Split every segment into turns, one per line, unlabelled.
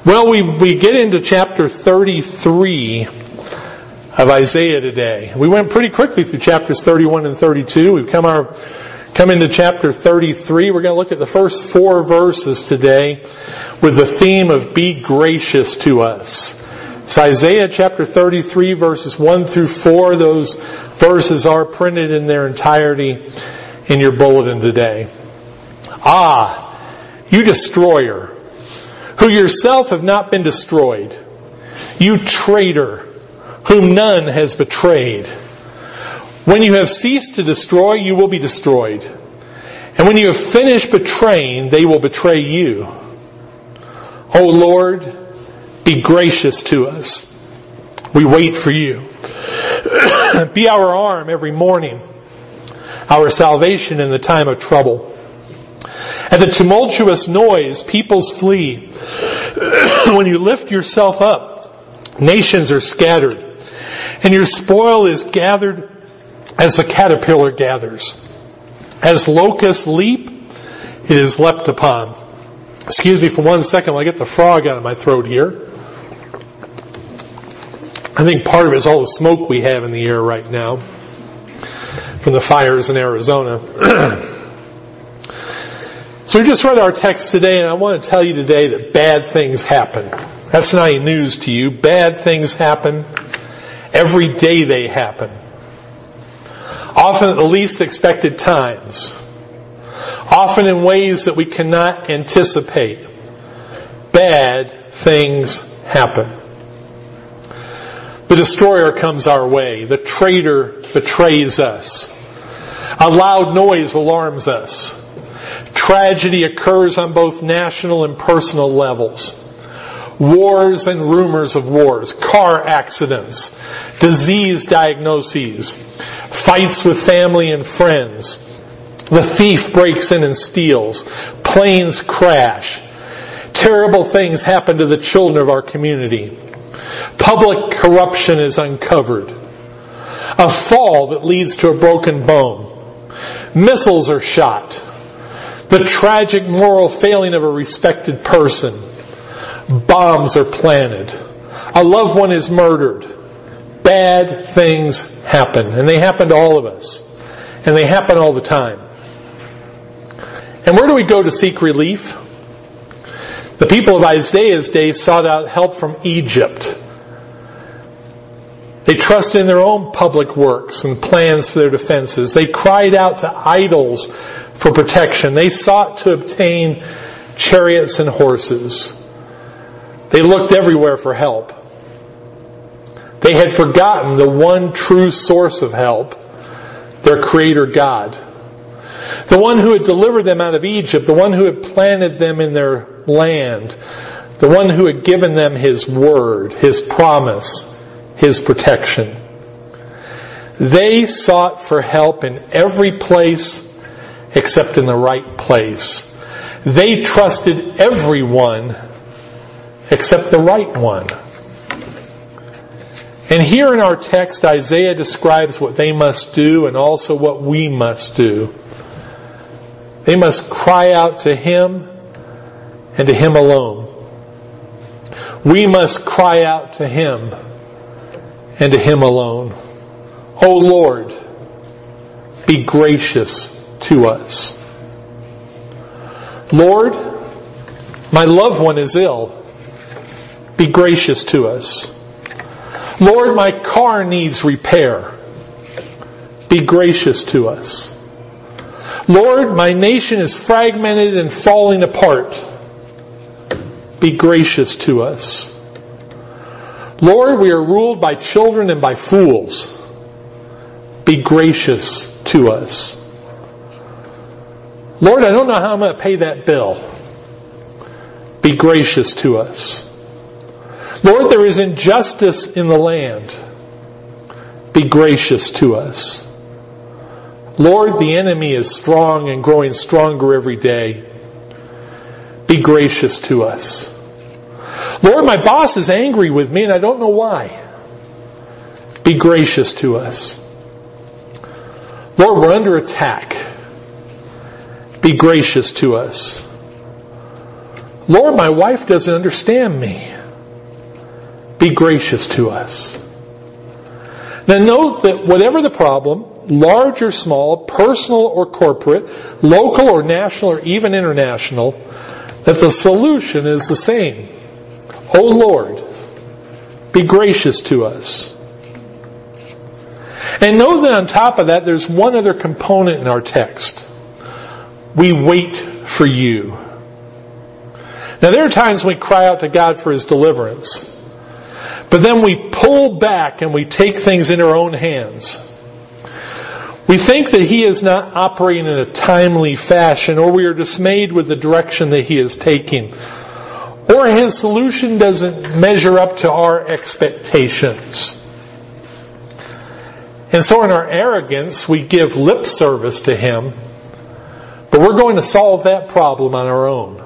Well, we get into chapter 33 of Isaiah today. We went pretty quickly through chapters 31 and 32. We've come into chapter 33. We're going to look at the first 4 verses today with the theme of be gracious to us. It's Isaiah chapter 33 verses 1 through 4. Those verses are printed in their entirety in your bulletin today. Ah, you destroyer, who yourself have not been destroyed, you traitor, whom none has betrayed. When you have ceased to destroy, you will be destroyed. And when you have finished betraying, they will betray you. O Lord, be gracious to us. We wait for you. Be our arm every morning, our salvation in the time of trouble. At the tumultuous noise, peoples flee. When you lift yourself up, nations are scattered, and your spoil is gathered as the caterpillar gathers. As locusts leap, it is leapt upon. Excuse me for 1 second while I get the frog out of my throat here. I think part of it is all the smoke we have in the air right now from the fires in Arizona. So we just read our text today, and I want to tell you today that bad things happen. That's not any news to you. Bad things happen. Every day they happen. Often at the least expected times. Often in ways that we cannot anticipate. Bad things happen. The destroyer comes our way. The traitor betrays us. A loud noise alarms us. Tragedy occurs on both national and personal levels. Wars and rumors of wars, car accidents, disease diagnoses, fights with family and friends. The thief breaks in and steals. Planes crash. Terrible things happen to the children of our community. Public corruption is uncovered. A fall that leads to a broken bone. Missiles are shot. The tragic moral failing of a respected person. Bombs are planted. A loved one is murdered. Bad things happen. And they happen to all of us. And they happen all the time. And where do we go to seek relief? The people of Isaiah's day sought out help from Egypt. They trusted in their own public works and plans for their defenses. They cried out to idols for protection. They sought to obtain chariots and horses. They looked everywhere for help. They had forgotten the one true source of help, their Creator God. The one who had delivered them out of Egypt, the one who had planted them in their land, the one who had given them His word, His promise, His protection. They sought for help in every place except in the right place. They trusted everyone except the right one. And here in our text, Isaiah describes what they must do and also what we must do. They must cry out to Him and to Him alone. We must cry out to Him and to Him alone. O Lord, be gracious to us. Lord, my loved one is ill. Be gracious to us. Lord, my car needs repair. Be gracious to us. Lord, my nation is fragmented and falling apart. Be gracious to us. Lord, we are ruled by children and by fools. Be gracious to us. Lord, I don't know how I'm going to pay that bill. Be gracious to us. Lord, there is injustice in the land. Be gracious to us. Lord, the enemy is strong and growing stronger every day. Be gracious to us. Lord, my boss is angry with me and I don't know why. Be gracious to us. Lord, we're under attack. Be gracious to us. Lord, my wife doesn't understand me. Be gracious to us. Now note that whatever the problem, large or small, personal or corporate, local or national or even international, that the solution is the same. O Lord, be gracious to us. And know that on top of that, there's one other component in our text. We wait for you. Now there are times we cry out to God for His deliverance. But then we pull back and we take things into our own hands. We think that He is not operating in a timely fashion, or we are dismayed with the direction that He is taking, or His solution doesn't measure up to our expectations. And so in our arrogance, we give lip service to Him, but we're going to solve that problem on our own.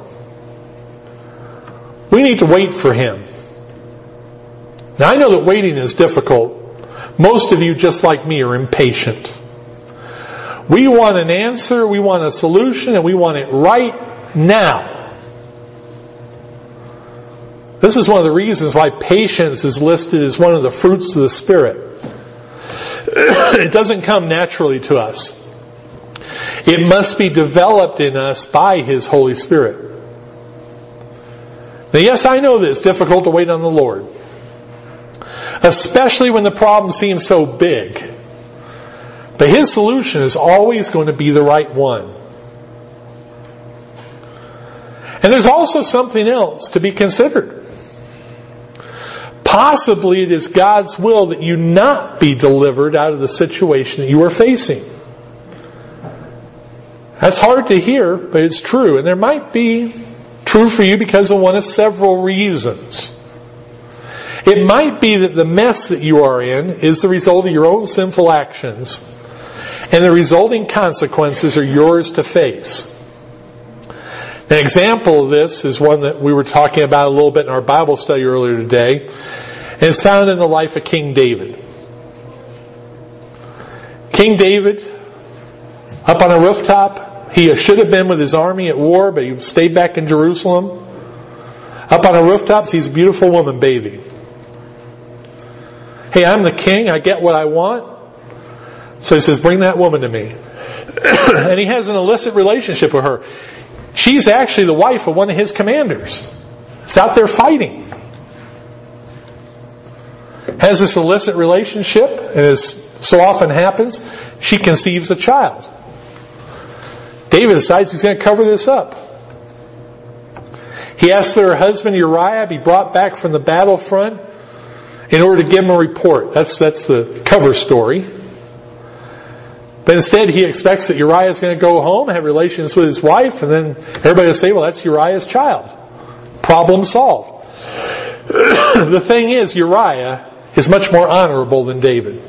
We need to wait for Him. Now I know that waiting is difficult. Most of you, just like me, are impatient. We want an answer, we want a solution, and we want it right now. This is one of the reasons why patience is listed as one of the fruits of the Spirit. It doesn't come naturally to us. It must be developed in us by His Holy Spirit. Now yes, I know that it's difficult to wait on the Lord. Especially when the problem seems so big. But His solution is always going to be the right one. And there's also something else to be considered. Possibly it is God's will that you not be delivered out of the situation that you are facing. That's hard to hear, but it's true. And there might be true for you because of one of several reasons. It might be that the mess that you are in is the result of your own sinful actions, and the resulting consequences are yours to face. An example of this is one that we were talking about a little bit in our Bible study earlier today, and it's found in the life of King David. King David, up on a rooftop, he should have been with his army at war, but he stayed back in Jerusalem. Up on a rooftop, sees a beautiful woman bathing. Hey, I'm the king, I get what I want. So he says, bring that woman to me. And he has an illicit relationship with her. She's actually the wife of one of his commanders. It's out there fighting. Has this illicit relationship, and as so often happens, she conceives a child. David decides he's going to cover this up. He asks that her husband Uriah be brought back from the battlefront in order to give him a report. That's the cover story. But instead he expects that Uriah is going to go home, have relations with his wife, and then everybody will say, well, that's Uriah's child. Problem solved. The thing is, Uriah is much more honorable than David.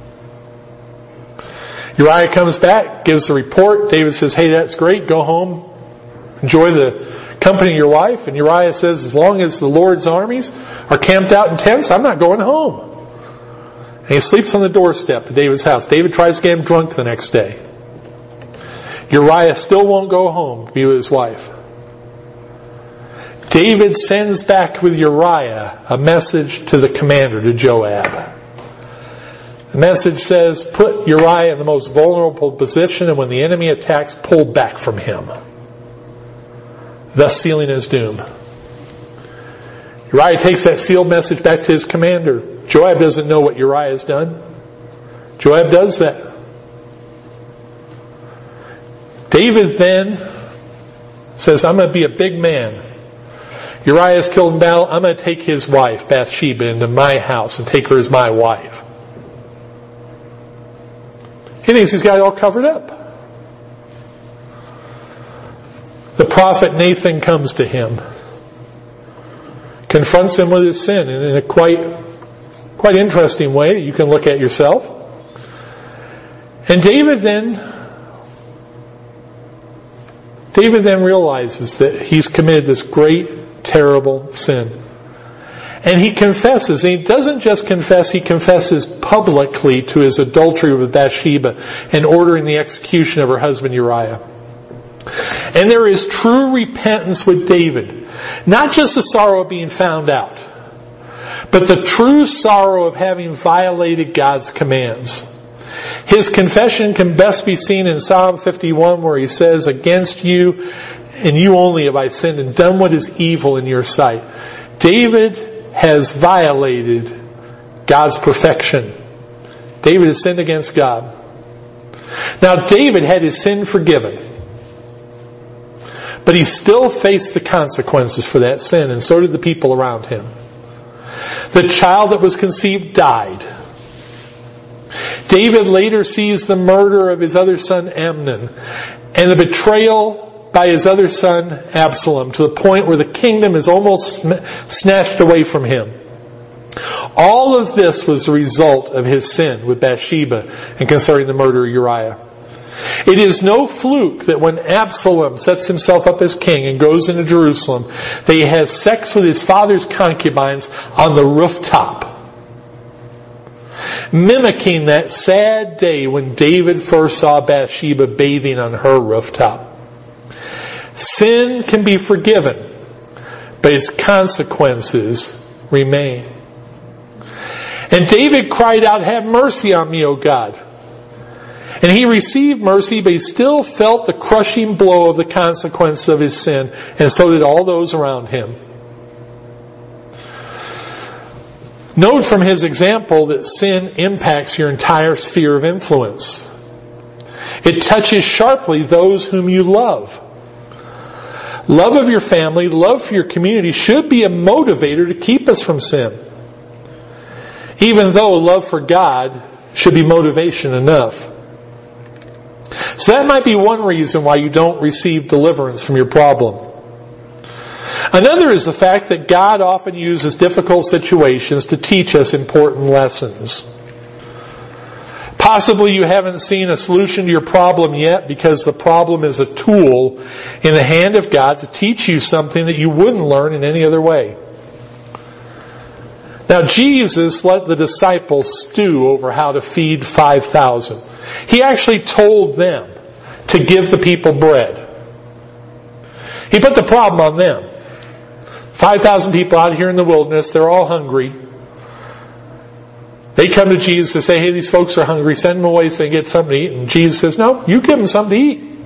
Uriah comes back, gives a report. David says, hey, that's great, go home, enjoy the company of your wife. And Uriah says, as long as the Lord's armies are camped out in tents, I'm not going home. And he sleeps on the doorstep of David's house. David tries to get him drunk the next day. Uriah still won't go home to be with his wife. David sends back with Uriah a message to the commander, to Joab. The message says, put Uriah in the most vulnerable position, and when the enemy attacks, pull back from him, thus sealing his doom. Uriah takes that sealed message back to his commander. Joab doesn't know what Uriah has done. Joab does that. David then says, I'm going to be a big man. Uriah is killed in battle. I'm going to take his wife, Bathsheba, into my house and take her as my wife. He thinks he's got it all covered up. The prophet Nathan comes to him, confronts him with his sin in a quite interesting way that you can look at yourself. And David then realizes that he's committed this great, terrible sin. And he confesses. And he doesn't just confess, he confesses publicly to his adultery with Bathsheba and ordering the execution of her husband Uriah. And there is true repentance with David. Not just the sorrow of being found out, but the true sorrow of having violated God's commands. His confession can best be seen in Psalm 51, where he says, "Against you and you only have I sinned and done what is evil in your sight." David has violated God's perfection. David has sinned against God. Now, David had his sin forgiven, but he still faced the consequences for that sin, and so did the people around him. The child that was conceived died. David later sees the murder of his other son Amnon and the betrayal by his other son Absalom, to the point where the kingdom is almost snatched away from him. All of this was the result of his sin with Bathsheba and concerning the murder of Uriah. It is no fluke that when Absalom sets himself up as king and goes into Jerusalem, that he has sex with his father's concubines on the rooftop, mimicking that sad day when David first saw Bathsheba bathing on her rooftop. Sin can be forgiven, but its consequences remain. And David cried out, "Have mercy on me, O God." And he received mercy, but he still felt the crushing blow of the consequence of his sin, and so did all those around him. Note from his example that sin impacts your entire sphere of influence. It touches sharply those whom you love. Love of your family, love for your community should be a motivator to keep us from sin. Even though love for God should be motivation enough. So that might be one reason why you don't receive deliverance from your problem. Another is the fact that God often uses difficult situations to teach us important lessons. Possibly you haven't seen a solution to your problem yet because the problem is a tool in the hand of God to teach you something that you wouldn't learn in any other way. Now, Jesus let the disciples stew over how to feed 5,000. He actually told them to give the people bread. He put the problem on them. 5,000 people out here in the wilderness, they're all hungry. They come to Jesus to say, "Hey, these folks are hungry, send them away so they get something to eat." And Jesus says, "No, you give them something to eat."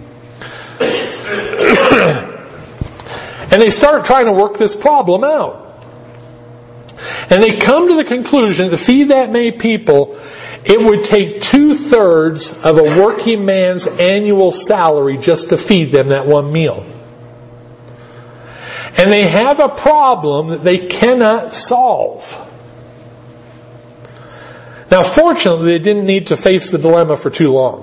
And they start trying to work this problem out. And they come to the conclusion that to feed that many people, it would take 2/3 of a working man's annual salary just to feed them that one meal. And they have a problem that they cannot solve. Now, fortunately, they didn't need to face the dilemma for too long.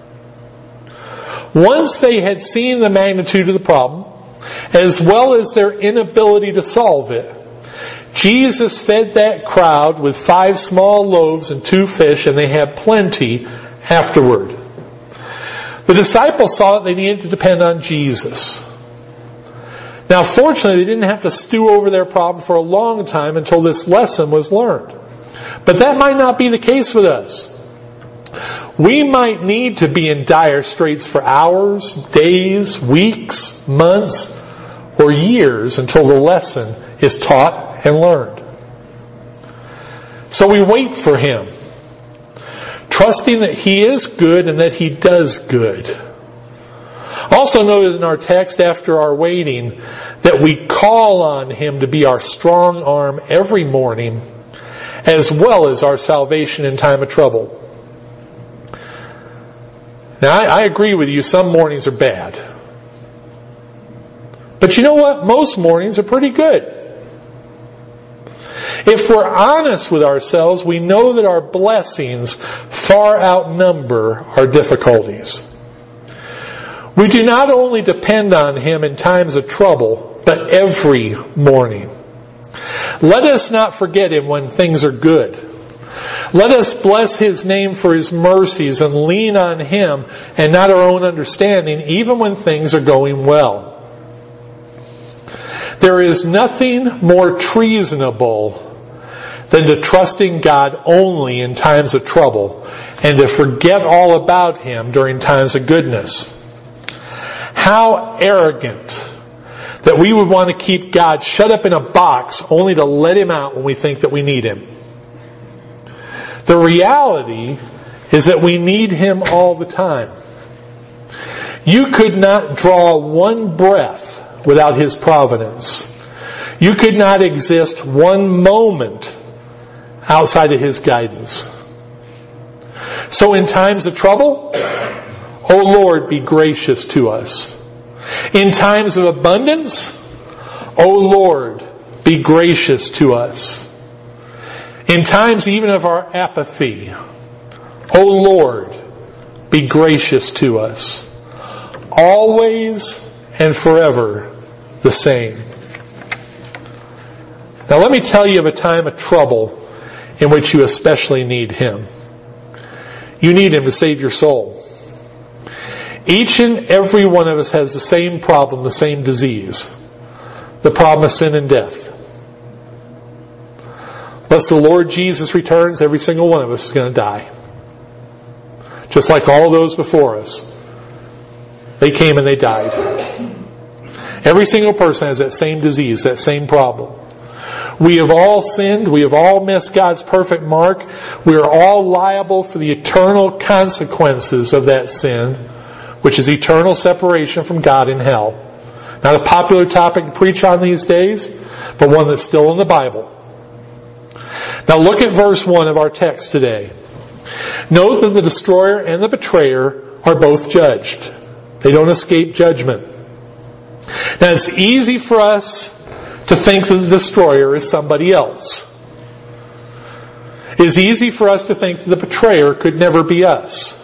Once they had seen the magnitude of the problem, as well as their inability to solve it, Jesus fed that crowd with 5 small loaves and 2 fish, and they had plenty afterward. The disciples saw that they needed to depend on Jesus. Now, fortunately, they didn't have to stew over their problem for a long time until this lesson was learned. But that might not be the case with us. We might need to be in dire straits for hours, days, weeks, months, or years until the lesson is taught and learned. So we wait for Him, trusting that He is good and that He does good. Also noted in our text after our waiting that we call on Him to be our strong arm every morning, as well as our salvation in time of trouble. Now, I agree with you, some mornings are bad. But you know what? Most mornings are pretty good. If we're honest with ourselves, we know that our blessings far outnumber our difficulties. We do not only depend on Him in times of trouble, but every morning. Let us not forget Him when things are good. Let us bless His name for His mercies and lean on Him and not our own understanding, even when things are going well. There is nothing more treasonable than to trust in God only in times of trouble and to forget all about Him during times of goodness. How arrogant that we would want to keep God shut up in a box only to let Him out when we think that we need Him. The reality is that we need Him all the time. You could not draw one breath without His providence. You could not exist one moment outside of His guidance. So in times of trouble, O Lord, be gracious to us. In times of abundance, O Lord, be gracious to us. In times even of our apathy, O Lord, be gracious to us. Always and forever the same. Now let me tell you of a time of trouble in which you especially need Him. You need Him to save your soul. Each and every one of us has the same problem, the same disease. The problem of sin and death. Unless the Lord Jesus returns, every single one of us is going to die. Just like all those before us. They came and they died. Every single person has that same disease, that same problem. We have all sinned. We have all missed God's perfect mark. We are all liable for the eternal consequences of that sin, which is eternal separation from God in hell. Not a popular topic to preach on these days, but one that's still in the Bible. Now look at verse 1 of our text today. Note that the destroyer and the betrayer are both judged. They don't escape judgment. Now it's easy for us to think that the destroyer is somebody else. It is easy for us to think that the betrayer could never be us.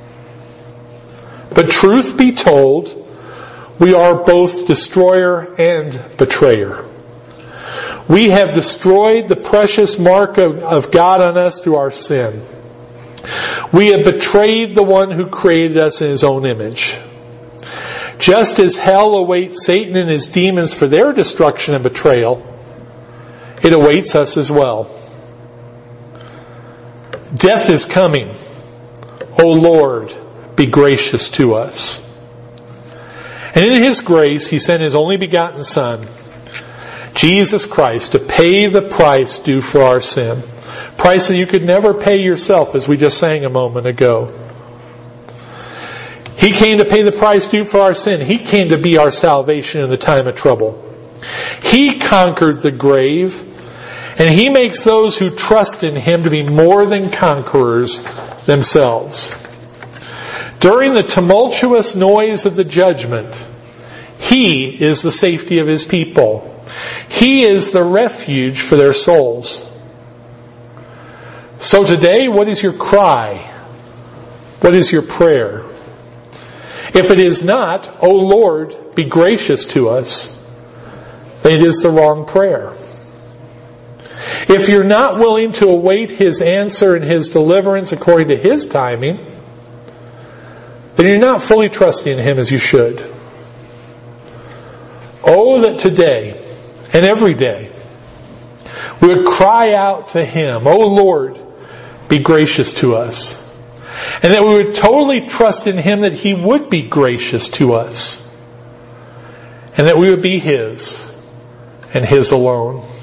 But truth be told, we are both destroyer and betrayer. We have destroyed the precious mark of God on us through our sin. We have betrayed the one who created us in His own image. Just as hell awaits Satan and his demons for their destruction and betrayal, it awaits us as well. Death is coming. O Lord, be gracious to us. And in His grace, He sent His only begotten Son, Jesus Christ, to pay the price due for our sin. Price that you could never pay yourself, as we just sang a moment ago. He came to pay the price due for our sin. He came to be our salvation in the time of trouble. He conquered the grave, and He makes those who trust in Him to be more than conquerors themselves. During the tumultuous noise of the judgment, He is the safety of His people. He is the refuge for their souls. So today, what is your cry? What is your prayer? If it is not, O Lord, be gracious to us, then it is the wrong prayer. If you're not willing to await His answer and His deliverance according to His timing, then you're not fully trusting in Him as you should. Oh, that today and every day we would cry out to Him, O Lord, be gracious to us. And that we would totally trust in Him that He would be gracious to us. And that we would be His and His alone.